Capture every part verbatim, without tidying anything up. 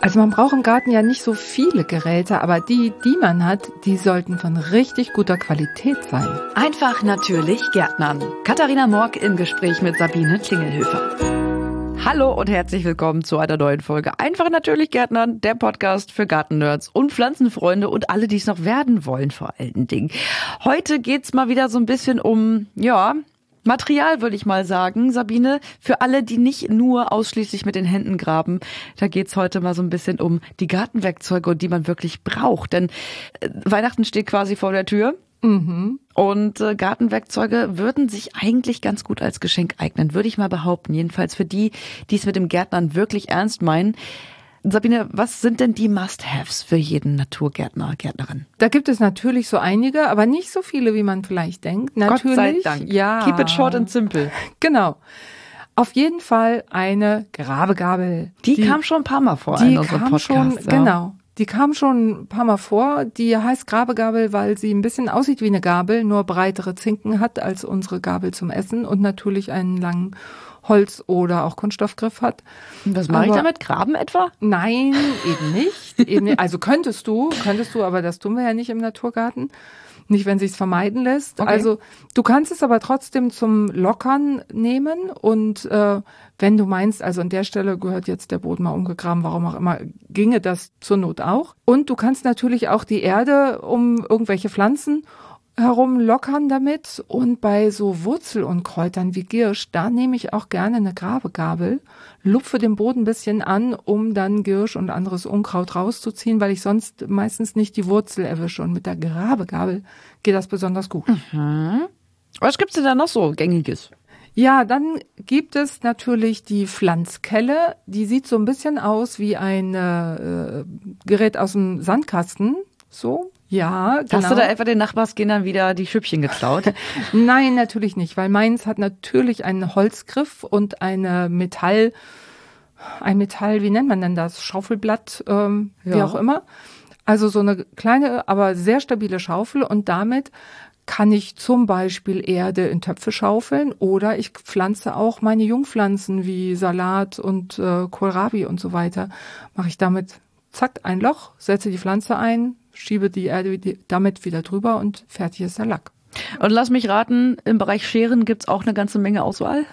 Also man braucht im Garten ja nicht so viele Geräte, aber die, die man hat, die sollten von richtig guter Qualität sein. Einfach natürlich Gärtnern. Katharina Morg im Gespräch mit Sabine Klingelhöfer. Hallo und herzlich willkommen zu einer neuen Folge Einfach natürlich Gärtnern, der Podcast für Gartennerds und Pflanzenfreunde und alle, die es noch werden wollen vor allen Dingen. Heute geht's mal wieder so ein bisschen um, ja... Material, würde ich mal sagen, Sabine, für alle, die nicht nur ausschließlich mit den Händen graben. Da geht's heute mal so ein bisschen um die Gartenwerkzeuge und die man wirklich braucht. Denn äh, Weihnachten steht quasi vor der Tür. Mhm. Und äh, Gartenwerkzeuge würden sich eigentlich ganz gut als Geschenk eignen, würde ich mal behaupten. Jedenfalls für die, die es mit dem Gärtnern wirklich ernst meinen. Sabine, was sind denn die Must-Haves für jeden Naturgärtner, Gärtnerin? Da gibt es natürlich so einige, aber nicht so viele, wie man vielleicht denkt. Natürlich, Gott sei Dank. Ja. Keep it short and simple. Genau. Auf jeden Fall eine Grabegabel. Die, die kam schon ein paar Mal vor die in unserem kam Podcast. Schon, ja. Genau. Die kam schon ein paar Mal vor. Die heißt Grabegabel, weil sie ein bisschen aussieht wie eine Gabel, nur breitere Zinken hat als unsere Gabel zum Essen und natürlich einen langen Holz- oder auch Kunststoffgriff hat. Und was mache ich damit? Graben etwa? Nein, eben nicht. Eben nicht. Also könntest du, könntest du, aber das tun wir ja nicht im Naturgarten. Nicht, wenn sich's vermeiden lässt. Okay. Also du kannst es aber trotzdem zum Lockern nehmen und äh, wenn du meinst, also an der Stelle gehört jetzt der Boden mal umgegraben, warum auch immer, ginge das zur Not auch. Und du kannst natürlich auch die Erde um irgendwelche Pflanzen herum lockern damit und bei so Wurzelunkräutern wie Girsch, da nehme ich auch gerne eine Grabegabel, lupfe den Boden ein bisschen an, um dann Girsch und anderes Unkraut rauszuziehen, weil ich sonst meistens nicht die Wurzel erwische und mit der Grabegabel geht das besonders gut. Mhm. Was gibt's denn da noch so Gängiges? Ja, dann gibt es natürlich die Pflanzkelle, die sieht so ein bisschen aus wie ein äh, Gerät aus dem Sandkasten, so. Ja, genau. Hast du da etwa den Nachbarskindern wieder die Schüppchen geklaut? Nein, natürlich nicht, weil meins hat natürlich einen Holzgriff und eine Metall, ein Metall, wie nennt man denn das? Schaufelblatt, ähm, Ja. wie auch immer. Also so eine kleine, aber sehr stabile Schaufel und damit kann ich zum Beispiel Erde in Töpfe schaufeln oder ich pflanze auch meine Jungpflanzen wie Salat und äh, Kohlrabi und so weiter. Mache ich damit, zack, ein Loch, setze die Pflanze ein, schiebe die Erde damit wieder drüber und fertig ist der Lack. Und lass mich raten, im Bereich Scheren gibt's auch eine ganze Menge Auswahl?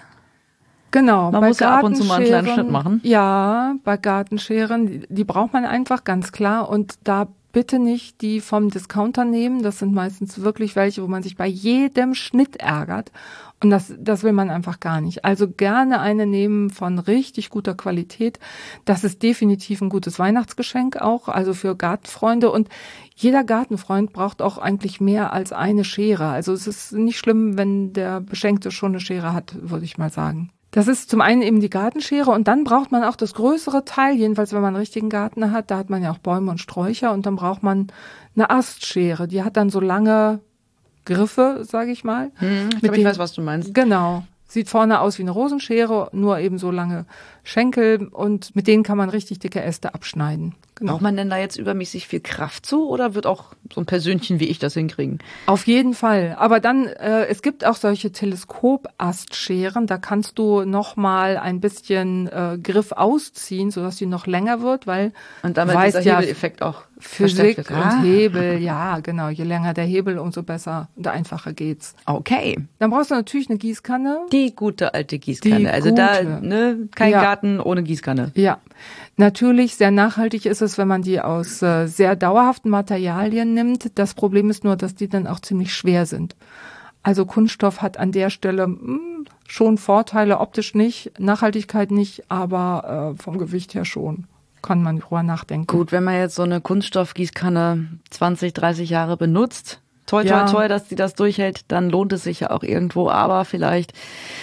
Genau. Man bei muss ja ab und zu mal einen kleinen Schnitt machen. Ja, bei Gartenscheren, die, die braucht man einfach, ganz klar. Und da bitte nicht die vom Discounter nehmen. Das sind meistens wirklich welche, wo man sich bei jedem Schnitt ärgert. Und das, das will man einfach gar nicht. Also gerne eine nehmen von richtig guter Qualität. Das ist definitiv ein gutes Weihnachtsgeschenk auch, also für Gartenfreunde. Und jeder Gartenfreund braucht auch eigentlich mehr als eine Schere. Also es ist nicht schlimm, wenn der Beschenkte schon eine Schere hat, würde ich mal sagen. Das ist zum einen eben die Gartenschere und dann braucht man auch das größere Teil, jedenfalls wenn man einen richtigen Garten hat, da hat man ja auch Bäume und Sträucher und dann braucht man eine Astschere, die hat dann so lange Griffe, sage ich mal. Hm, ich, Mit glaub, ich den- weiß, was du meinst. Genau. Sieht vorne aus wie eine Rosenschere, nur eben so lange Schenkel und mit denen kann man richtig dicke Äste abschneiden. Genau. Braucht man denn da jetzt übermäßig viel Kraft zu oder wird auch so ein Persönchen wie ich das hinkriegen? Auf jeden Fall. Aber dann, äh, es gibt auch solche Teleskopastscheren, da kannst du noch mal ein bisschen äh, Griff ausziehen, sodass die noch länger wird, weil Und damit weißt dieser ja, Hebeleffekt auch Physik verstärkt und wird. Ah. Hebel, ja, genau. Je länger der Hebel, umso besser und einfacher geht's. Okay. Dann brauchst du natürlich eine Gießkanne. Die gute alte Gießkanne. Die also da, gute. ne, kein Ja. Garten ohne Gießkanne. Ja, natürlich sehr nachhaltig ist es, wenn man die aus äh, sehr dauerhaften Materialien nimmt. Das Problem ist nur, dass die dann auch ziemlich schwer sind. Also Kunststoff hat an der Stelle mh, schon Vorteile, optisch nicht, Nachhaltigkeit nicht, aber äh, vom Gewicht her schon. Kann man drüber nachdenken. Gut, wenn man jetzt so eine Kunststoffgießkanne zwanzig, dreißig Jahre benutzt, toi, toi, Ja. toi, dass die das durchhält, dann lohnt es sich ja auch irgendwo. Aber vielleicht,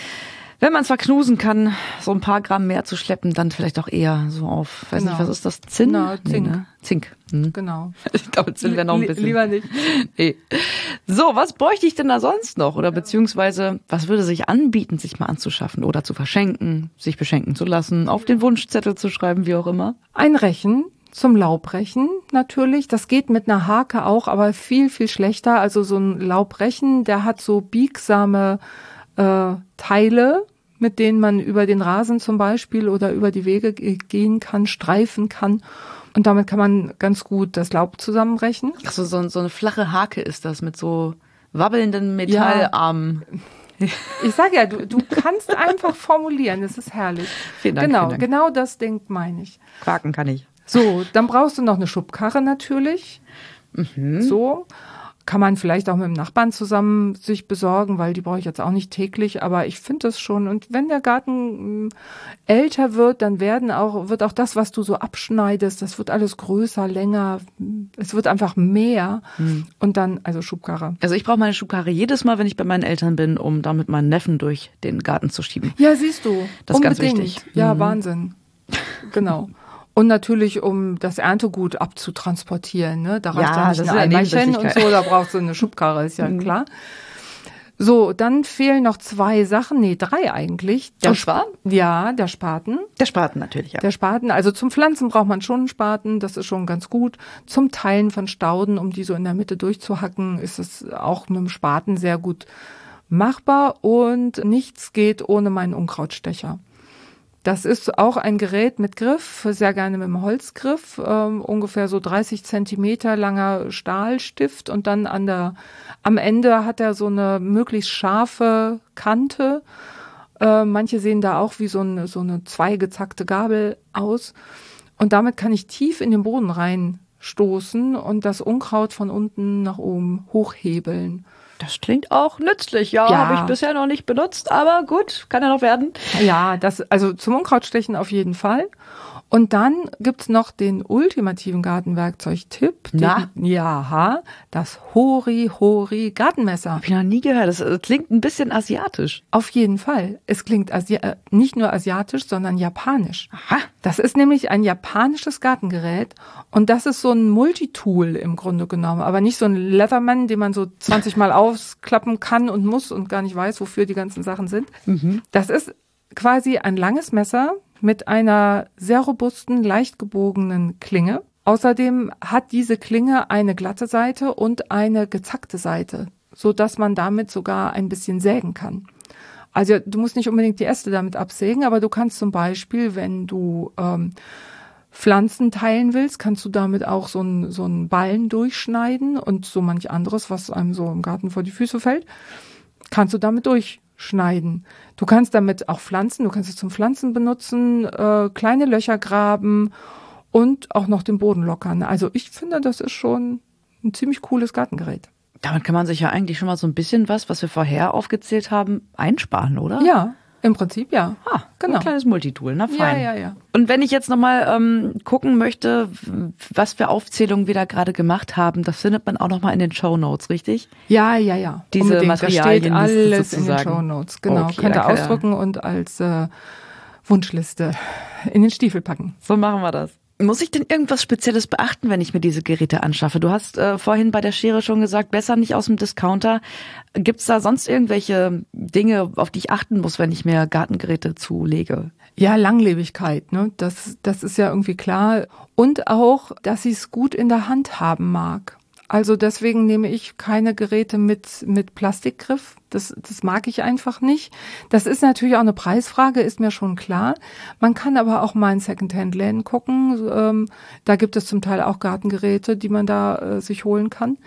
wenn man es verknusen kann, so ein paar Gramm mehr zu schleppen, dann vielleicht auch eher so auf, weiß Genau. nicht, was ist das? Zinn? Genau, Zink. Nee, ne? Zink. Hm. Genau. Ich glaube, Zinn wäre noch ein Li- bisschen. Lieber nicht. Nee. So, was bräuchte ich denn da sonst noch? Oder beziehungsweise, was würde sich anbieten, sich mal anzuschaffen oder zu verschenken, sich beschenken zu lassen, auf den Wunschzettel zu schreiben, wie auch immer? Ein Rechen zum Laubrechen natürlich. Das geht mit einer Hake auch, aber viel, viel schlechter. Also so ein Laubrechen, der hat so biegsame äh, Teile, mit denen man über den Rasen zum Beispiel oder über die Wege gehen kann, streifen kann. Und damit kann man ganz gut das Laub zusammenbrechen. Ach so, so, so eine flache Hake ist das mit so wabbelnden Metallarmen. Ja. Ich sage ja, du, du kannst einfach formulieren, das ist herrlich. Vielen Dank. Genau, vielen Dank. genau das Ding meine ich. Quaken kann ich. So, dann brauchst du noch eine Schubkarre natürlich. Mhm. So. Kann man vielleicht auch mit dem Nachbarn zusammen sich besorgen, weil die brauche ich jetzt auch nicht täglich, aber ich finde das schon. Und wenn der Garten älter wird, dann werden auch, wird auch das, was du so abschneidest, das wird alles größer, länger, es wird einfach mehr. Hm. Und dann, also Schubkarre. Also ich brauche meine Schubkarre jedes Mal, wenn ich bei meinen Eltern bin, um damit meinen Neffen durch den Garten zu schieben. Ja, siehst du. Das ist unbedingt. ganz wichtig. Ja, mhm. Wahnsinn. Genau. Und natürlich, um das Erntegut abzutransportieren, ne? Da reicht ja, ja nicht ein Eimerchen und so, da brauchst du eine Schubkarre, ist ja mhm. klar. So, dann fehlen noch zwei Sachen, nee, drei eigentlich. Der Spaten? Ja, der Spaten. Der Spaten natürlich, ja. Der Spaten, also zum Pflanzen braucht man schon einen Spaten, das ist schon ganz gut. Zum Teilen von Stauden, um die so in der Mitte durchzuhacken, ist es auch mit dem Spaten sehr gut machbar. Und nichts geht ohne meinen Unkrautstecher. Das ist auch ein Gerät mit Griff, sehr gerne mit einem Holzgriff, ähm, ungefähr so dreißig Zentimeter langer Stahlstift und dann an der, am Ende hat er so eine möglichst scharfe Kante. Äh, manche sehen da auch wie so eine, so eine zweigezackte Gabel aus. Und damit kann ich tief in den Boden reinstoßen und das Unkraut von unten nach oben hochhebeln. Das klingt auch nützlich, ja, ja. Habe ich bisher noch nicht benutzt, aber gut, kann ja noch werden. Ja, das, also zum Unkrautstechen auf jeden Fall. Und dann gibt's noch den ultimativen Gartenwerkzeugtipp. Na? Den, ja, das Hori Hori Gartenmesser. Hab ich noch nie gehört. Das klingt ein bisschen asiatisch. Auf jeden Fall. Es klingt Asi- äh, nicht nur asiatisch, sondern japanisch. Aha. Das ist nämlich ein japanisches Gartengerät und das ist so ein Multitool im Grunde genommen, aber nicht so ein Leatherman, den man so zwanzig Mal ausklappen kann und muss und gar nicht weiß, wofür die ganzen Sachen sind. Mhm. Das ist quasi ein langes Messer mit einer sehr robusten, leicht gebogenen Klinge. Außerdem hat diese Klinge eine glatte Seite und eine gezackte Seite, so dass man damit sogar ein bisschen sägen kann. Also du musst nicht unbedingt die Äste damit absägen, aber du kannst zum Beispiel, wenn du ähm, Pflanzen teilen willst, kannst du damit auch so einen so einen Ballen durchschneiden und so manch anderes, was einem so im Garten vor die Füße fällt, kannst du damit durchschneiden. Du kannst damit auch pflanzen, du kannst es zum Pflanzen benutzen, äh, kleine Löcher graben und auch noch den Boden lockern. Also ich finde, das ist schon ein ziemlich cooles Gartengerät. Damit kann man sich ja eigentlich schon mal so ein bisschen was, was wir vorher aufgezählt haben, einsparen, oder? Ja, im Prinzip ja. Ah, genau. Ein kleines Multitool, na fein. Ja, ja, ja. Und wenn ich jetzt nochmal ähm, gucken möchte, was für Aufzählungen wir da gerade gemacht haben, das findet man auch nochmal in den Shownotes, richtig? Ja, ja, ja. Diese Unbedingt. Materialien da steht alles sozusagen. In den Shownotes, genau. Okay, Könnt ihr danke. ausdrucken und als äh, Wunschliste in den Stiefel packen. So machen wir das. Muss ich denn irgendwas Spezielles beachten, wenn ich mir diese Geräte anschaffe? Du hast äh, vorhin bei der Schere schon gesagt, besser nicht aus dem Discounter. Gibt's da sonst irgendwelche Dinge, auf die ich achten muss, wenn ich mir Gartengeräte zulege? Ja, Langlebigkeit, ne? Das, das ist ja irgendwie klar. Und auch, dass ich es gut in der Hand haben mag. Also deswegen nehme ich keine Geräte mit mit Plastikgriff. Das, das mag ich einfach nicht. Das ist natürlich auch eine Preisfrage, ist mir schon klar. Man kann aber auch mal in Secondhand-Läden gucken. Ähm, da gibt es zum Teil auch Gartengeräte, die man da äh, sich holen kann.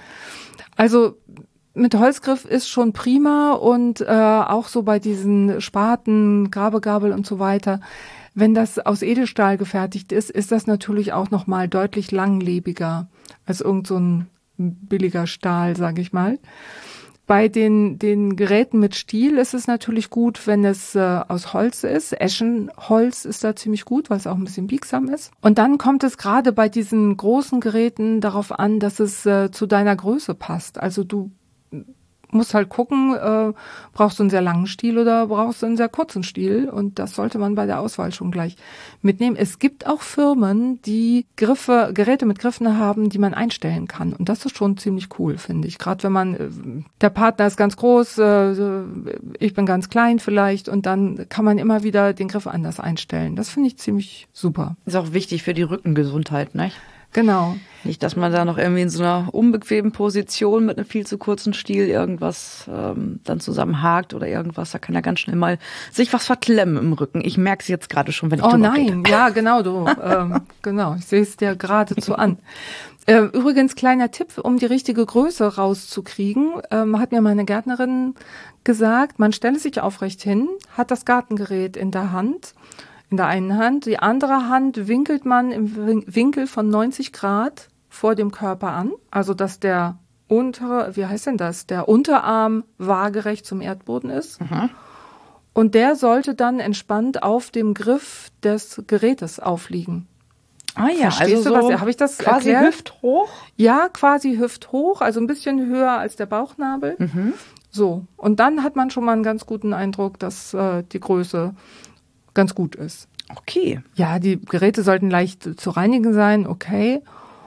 Also mit Holzgriff ist schon prima und äh, auch so bei diesen Spaten, Grabegabel und so weiter. Wenn das aus Edelstahl gefertigt ist, ist das natürlich auch noch mal deutlich langlebiger als irgend so ein billiger Stahl, sage ich mal. Bei den den Geräten mit Stiel ist es natürlich gut, wenn es äh, aus Holz ist. Eschenholz ist da ziemlich gut, weil es auch ein bisschen biegsam ist. Und dann kommt es gerade bei diesen großen Geräten darauf an, dass es äh, zu deiner Größe passt. Also du musst halt gucken, äh, brauchst du einen sehr langen Stiel oder brauchst du einen sehr kurzen Stiel? Und das sollte man bei der Auswahl schon gleich mitnehmen. Es gibt auch Firmen, die Griffe, Geräte mit Griffen haben, die man einstellen kann. Und das ist schon ziemlich cool, finde ich. Gerade wenn man, äh, der Partner ist ganz groß, äh, ich bin ganz klein vielleicht und dann kann man immer wieder den Griff anders einstellen. Das finde ich ziemlich super. Ist auch wichtig für die Rückengesundheit, ne? Genau. Nicht, dass man da noch irgendwie in so einer unbequemen Position mit einem viel zu kurzen Stiel irgendwas ähm, dann zusammenhakt oder irgendwas. Da kann ja ganz schnell mal sich was verklemmen im Rücken. Ich merke es jetzt gerade schon, wenn ich Oh drüber nein, rede. ja genau, du, ähm, genau, ich sehe es dir geradezu an. Äh, übrigens, kleiner Tipp, um die richtige Größe rauszukriegen, ähm, hat mir meine Gärtnerin gesagt, man stelle sich aufrecht hin, hat das Gartengerät in der Hand, in der einen Hand, die andere Hand winkelt man im Win- Winkel von neunzig Grad vor dem Körper an, also dass der untere, wie heißt denn das, der Unterarm waagerecht zum Erdboden ist. Mhm. Und der sollte dann entspannt auf dem Griff des Gerätes aufliegen. Ah ja, Verstehst also du, so was, habe ich das quasi erklärt? hüfthoch. Ja, quasi hüfthoch, also ein bisschen höher als der Bauchnabel. Mhm. So, und dann hat man schon mal einen ganz guten Eindruck, dass äh, die Größe ganz gut ist. Okay. Ja, die Geräte sollten leicht zu reinigen sein, okay.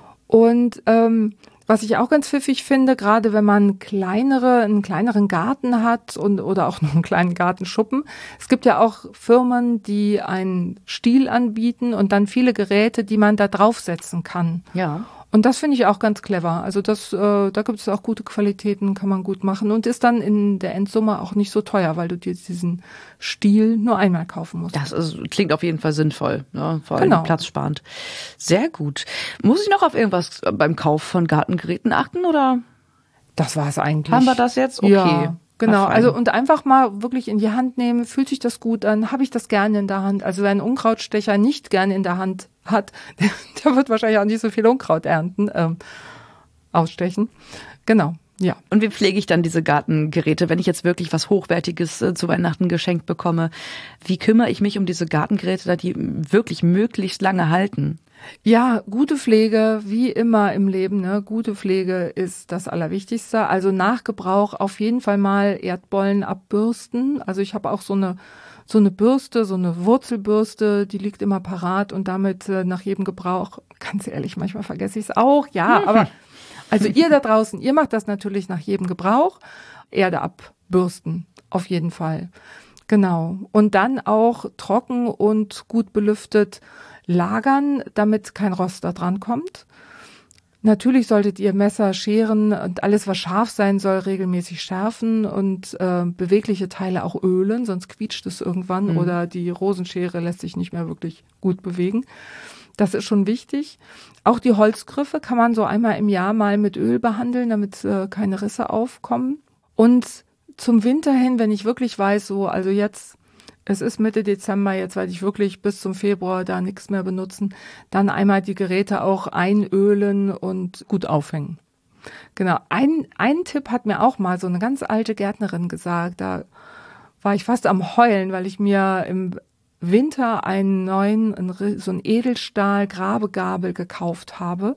Und ähm, was ich auch ganz pfiffig finde, gerade wenn man kleinere, einen kleineren Garten hat und oder auch noch einen kleinen Gartenschuppen. Es gibt ja auch Firmen, die einen Stiel anbieten und dann viele Geräte, die man da draufsetzen kann. Ja. Und das finde ich auch ganz clever. Also das, äh, da gibt es auch gute Qualitäten, kann man gut machen und ist dann in der Endsumme auch nicht so teuer, weil du dir diesen Stiel nur einmal kaufen musst. Das ist, klingt auf jeden Fall sinnvoll, ne? Vor allem Genau. platzsparend. Sehr gut. Muss ich noch auf irgendwas beim Kauf von Gartengeräten achten oder Das war es eigentlich. haben wir das jetzt? Okay. Ja, genau. Na, fein. Also und einfach mal wirklich in die Hand nehmen. Fühlt sich das gut an? Habe ich das gerne in der Hand? Also wer einen Unkrautstecher nicht gerne in der Hand hat, der, der wird wahrscheinlich auch nicht so viel Unkraut ernten, ähm, ausstechen. Genau. Ja. Und wie pflege ich dann diese Gartengeräte, wenn ich jetzt wirklich was Hochwertiges äh, zu Weihnachten geschenkt bekomme? Wie kümmere ich mich um diese Gartengeräte, da die wirklich möglichst lange halten? Ja, gute Pflege, wie immer im Leben, ne? Gute Pflege ist das Allerwichtigste. Also nach Gebrauch auf jeden Fall mal Erdbollen abbürsten. Also ich habe auch so eine so eine Bürste, so eine Wurzelbürste, die liegt immer parat und damit äh, nach jedem Gebrauch, ganz ehrlich, manchmal vergesse ich es auch, ja, aber also ihr da draußen, ihr macht das natürlich nach jedem Gebrauch, Erde abbürsten, auf jeden Fall. Genau. Und dann auch trocken und gut belüftet lagern, damit kein Rost da dran kommt. Natürlich solltet ihr Messer, Scheren und alles, was scharf sein soll, regelmäßig schärfen und äh, bewegliche Teile auch ölen, sonst quietscht es irgendwann Mhm. oder die Rosenschere lässt sich nicht mehr wirklich gut bewegen. Das ist schon wichtig. Auch die Holzgriffe kann man so einmal im Jahr mal mit Öl behandeln, damit äh, keine Risse aufkommen. Und zum Winter hin, wenn ich wirklich weiß, so, also jetzt, es ist Mitte Dezember, jetzt werde ich wirklich bis zum Februar da nichts mehr benutzen, dann einmal die Geräte auch einölen und gut aufhängen. Genau. Ein, ein Tipp hat mir auch mal so eine ganz alte Gärtnerin gesagt, da war ich fast am Heulen, weil ich mir im Winter einen neuen, so einen Edelstahl-Grabegabel gekauft habe.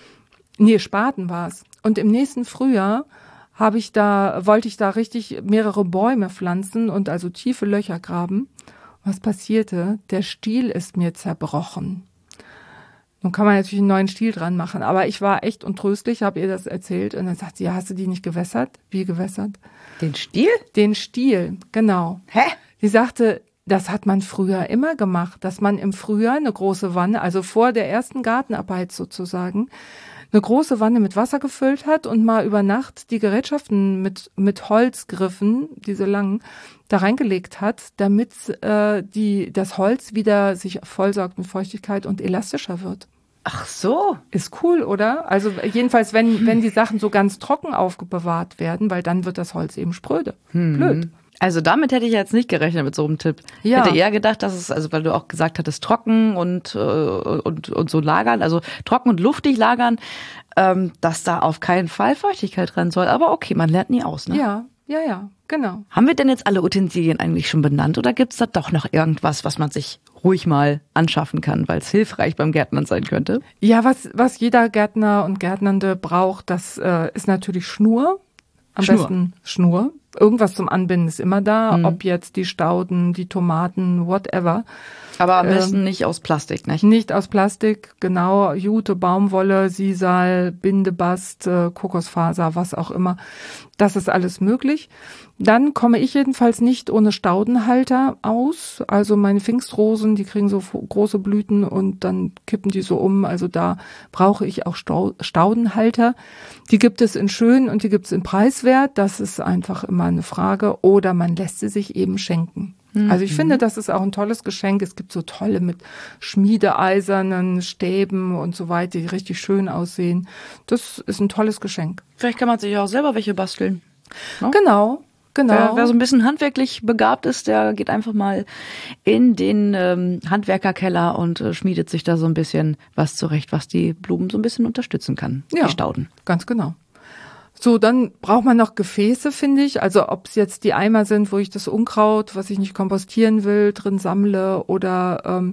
Nee, Spaten war es. Und im nächsten Frühjahr habe ich da, wollte ich da richtig mehrere Bäume pflanzen und also tiefe Löcher graben. Was passierte? Der Stiel ist mir zerbrochen. Nun kann man natürlich einen neuen Stiel dran machen, aber ich war echt untröstlich, habe ihr das erzählt und dann sagt sie, ja, hast du die nicht gewässert? Wie gewässert? Den Stiel? Den Stiel, genau. Hä? Sie sagte, das hat man früher immer gemacht, dass man im Frühjahr eine große Wanne, also vor der ersten Gartenarbeit sozusagen, eine große Wanne mit Wasser gefüllt hat und mal über Nacht die Gerätschaften mit mit Holzgriffen, diese langen, da reingelegt hat, damit äh, die das Holz wieder sich vollsaugt mit Feuchtigkeit und elastischer wird. Ach so. Ist cool, oder? Also jedenfalls, wenn wenn die Sachen so ganz trocken aufbewahrt werden, weil dann wird das Holz eben spröde. Hm. Blöd. Also damit hätte ich jetzt nicht gerechnet mit so einem Tipp. Ja. Ich hätte eher gedacht, dass es, also weil du auch gesagt hattest, trocken und, äh, und, und so lagern, also trocken und luftig lagern, ähm, dass da auf keinen Fall Feuchtigkeit dran soll. Aber okay, man lernt nie aus, ne? Ja, ja, ja, genau. Haben wir denn jetzt alle Utensilien eigentlich schon benannt oder gibt's da doch noch irgendwas, was man sich ruhig mal anschaffen kann, weil es hilfreich beim Gärtnern sein könnte? Ja, was, was jeder Gärtner und Gärtnernde braucht, das äh, ist natürlich Schnur. Am Schnur. besten Schnur. Irgendwas zum Anbinden ist immer da, Mhm. ob jetzt die Stauden, die Tomaten, whatever. Aber am besten ähm, nicht aus Plastik, nicht? Nicht aus Plastik, genau. Jute, Baumwolle, Sisal, Bindebast, äh, Kokosfaser, was auch immer. Das ist alles möglich. Dann komme ich jedenfalls nicht ohne Staudenhalter aus. Also meine Pfingstrosen, die kriegen so große Blüten und dann kippen die so um. Also da brauche ich auch Staudenhalter. Die gibt es in schön und die gibt es in preiswert. Das ist einfach immer eine Frage. Oder man lässt sie sich eben schenken. Mhm. Also ich finde, das ist auch ein tolles Geschenk. Es gibt so tolle mit schmiedeeisernen Stäben und so weiter, die richtig schön aussehen. Das ist ein tolles Geschenk. Vielleicht kann man sich auch selber welche basteln. No? Genau. Genau. Wer, wer so ein bisschen handwerklich begabt ist, der geht einfach mal in den ähm, Handwerkerkeller und äh, schmiedet sich da so ein bisschen was zurecht, was die Blumen so ein bisschen unterstützen kann, ja, die Stauden. Ganz genau. So, dann braucht man noch Gefäße, finde ich. Also ob es jetzt die Eimer sind, wo ich das Unkraut, was ich nicht kompostieren will, drin sammle oder ähm,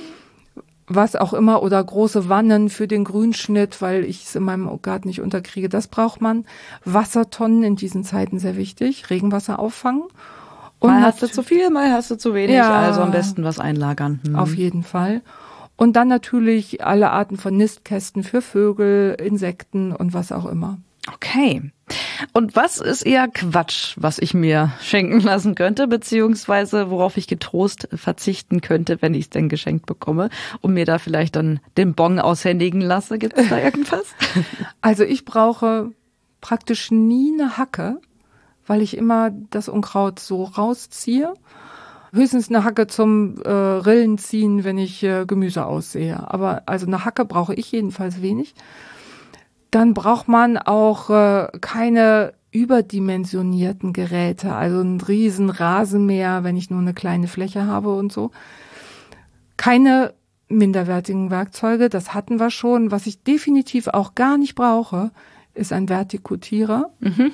was auch immer, oder große Wannen für den Grünschnitt, weil ich es in meinem Garten nicht unterkriege. Das braucht man. Wassertonnen in diesen Zeiten sehr wichtig. Regenwasser auffangen. Und mal hast du zu viel, mal hast du zu wenig. Ja, also am besten was einlagern. Hm. Auf jeden Fall. Und dann natürlich alle Arten von Nistkästen für Vögel, Insekten und was auch immer. Okay. Und was ist eher Quatsch, was ich mir schenken lassen könnte, beziehungsweise worauf ich getrost verzichten könnte, wenn ich es denn geschenkt bekomme und mir da vielleicht dann den Bon aushändigen lasse? Gibt es da irgendwas? Also ich brauche praktisch nie eine Hacke, weil ich immer das Unkraut so rausziehe. Höchstens eine Hacke zum äh, Rillen ziehen, wenn ich äh, Gemüse aussehe. Aber also eine Hacke brauche ich jedenfalls wenig. Dann braucht man auch äh, keine überdimensionierten Geräte, also ein riesen Rasenmäher, wenn ich nur eine kleine Fläche habe und so. Keine minderwertigen Werkzeuge, das hatten wir schon. Was ich definitiv auch gar nicht brauche, ist ein Vertikutierer. Mhm.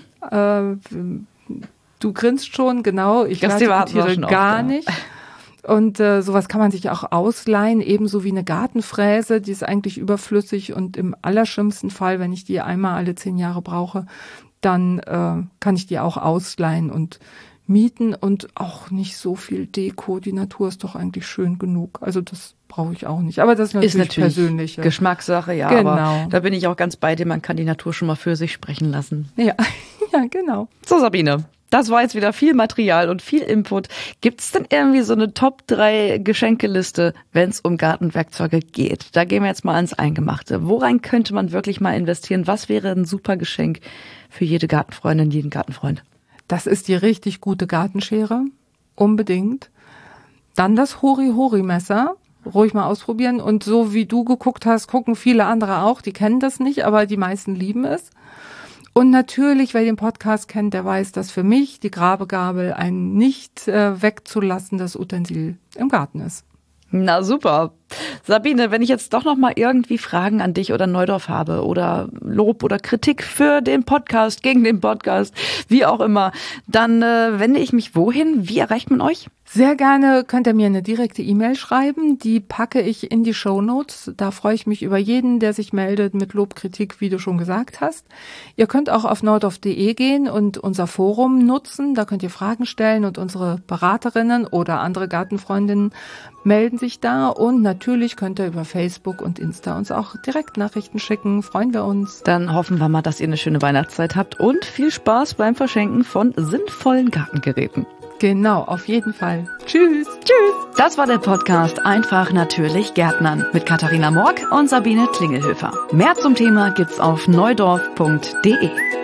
Äh, du grinst schon, genau, ich das vertikutiere gar oft, nicht. Ja. Und äh, sowas kann man sich auch ausleihen, ebenso wie eine Gartenfräse, die ist eigentlich überflüssig und im allerschlimmsten Fall, wenn ich die einmal alle zehn Jahre brauche, dann äh, kann ich die auch ausleihen und mieten und auch nicht so viel Deko. Die Natur ist doch eigentlich schön genug. Also das brauche ich auch nicht. Aber das ist natürlich, ist natürlich persönliche Geschmackssache, ja. Genau. Aber da bin ich auch ganz bei dir. Man kann die Natur schon mal für sich sprechen lassen. Ja, ja, genau. So, Sabine. Das war jetzt wieder viel Material und viel Input. Gibt es denn irgendwie so eine Top drei Geschenkeliste, wenn es um Gartenwerkzeuge geht? Da gehen wir jetzt mal ans Eingemachte. Worein könnte man wirklich mal investieren? Was wäre ein super Geschenk für jede Gartenfreundin, jeden Gartenfreund? Das ist die richtig gute Gartenschere. Unbedingt. Dann das Hori-Hori-Messer. Ruhig mal ausprobieren. Und so wie du geguckt hast, gucken viele andere auch. Die kennen das nicht, aber die meisten lieben es. Und natürlich, wer den Podcast kennt, der weiß, dass für mich die Grabegabel ein nicht äh, wegzulassendes Utensil im Garten ist. Na super. Sabine, wenn ich jetzt doch noch mal irgendwie Fragen an dich oder Neudorf habe oder Lob oder Kritik für den Podcast, gegen den Podcast, wie auch immer, dann äh, wende ich mich wohin? Wie erreicht man euch? Sehr gerne könnt ihr mir eine direkte E-Mail schreiben, die packe ich in die Shownotes. Da freue ich mich über jeden, der sich meldet mit Lob, Kritik, wie du schon gesagt hast. Ihr könnt auch auf neudorf punkt de gehen und unser Forum nutzen. Da könnt ihr Fragen stellen und unsere Beraterinnen oder andere Gartenfreundinnen melden sich da. Und natürlich könnt ihr über Facebook und Insta uns auch direkt Nachrichten schicken. Freuen wir uns. Dann hoffen wir mal, dass ihr eine schöne Weihnachtszeit habt und viel Spaß beim Verschenken von sinnvollen Gartengeräten. Genau, auf jeden Fall. Tschüss. Tschüss. Das war der Podcast Einfach natürlich Gärtnern mit Katharina Morck und Sabine Klingelhöfer. Mehr zum Thema gibt's auf neudorf punkt de.